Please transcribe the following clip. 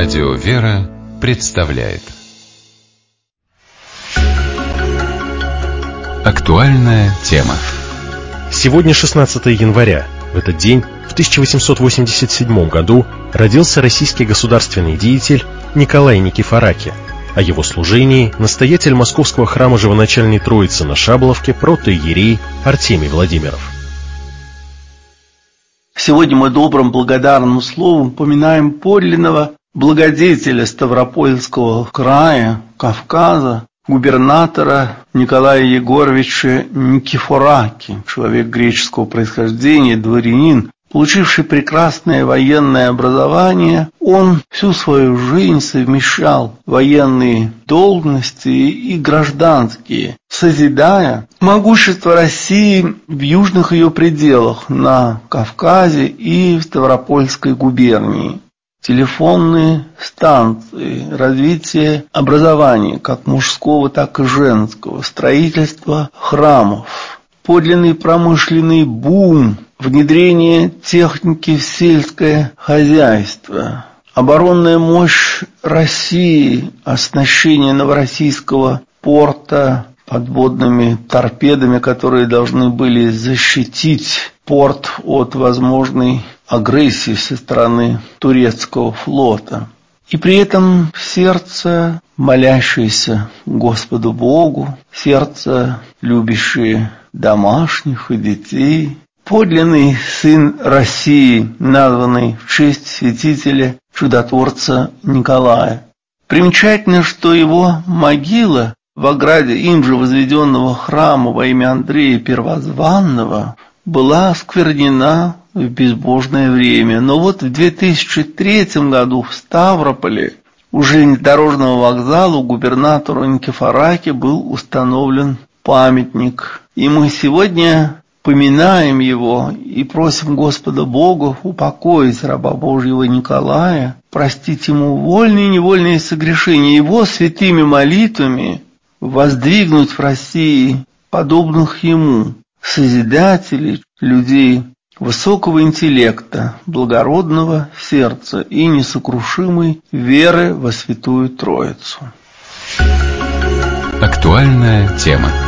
Радио «Вера» представляет актуальная тема. Сегодня 16 января. В этот день, в 1887 году, родился российский государственный деятель Николай Никифораки. О его служении настоятель Московского храма Живоначальной Троицы на Шаболовке протоиерей Артемий Владимиров. Сегодня мы добрым благодарным словом поминаем подлинного благодетеля Ставропольского края, Кавказа, губернатора Николая Егоровича Никифораки, человек греческого происхождения, дворянин, получивший прекрасное военное образование. Он всю свою жизнь совмещал военные должности и гражданские, созидая могущество России в южных ее пределах, на Кавказе и в Ставропольской губернии. Телефонные станции, развитие образования, как мужского, так и женского, строительство храмов, подлинный промышленный бум, внедрение техники в сельское хозяйство, оборонная мощь России, оснащение Новороссийского порта подводными торпедами, которые должны были защитить порт от возможной агрессии со стороны турецкого флота. И при этом сердце, молящееся Господу Богу, сердце, любящее домашних и детей, подлинный сын России, названный в честь святителя чудотворца Николая. Примечательно, что его могила в ограде им же возведенного храма во имя Андрея Первозванного была осквернена в безбожное время. Но вот в 2003 году в Ставрополе у железнодорожного вокзала губернатору Никифораки был установлен памятник. И мы сегодня поминаем его и просим Господа Бога упокоить раба Божьего Николая, простить ему вольные и невольные согрешения, его святыми молитвами воздвигнуть в России подобных ему созидателей, людей высокого интеллекта, благородного сердца и несокрушимой веры во Святую Троицу. Актуальная тема.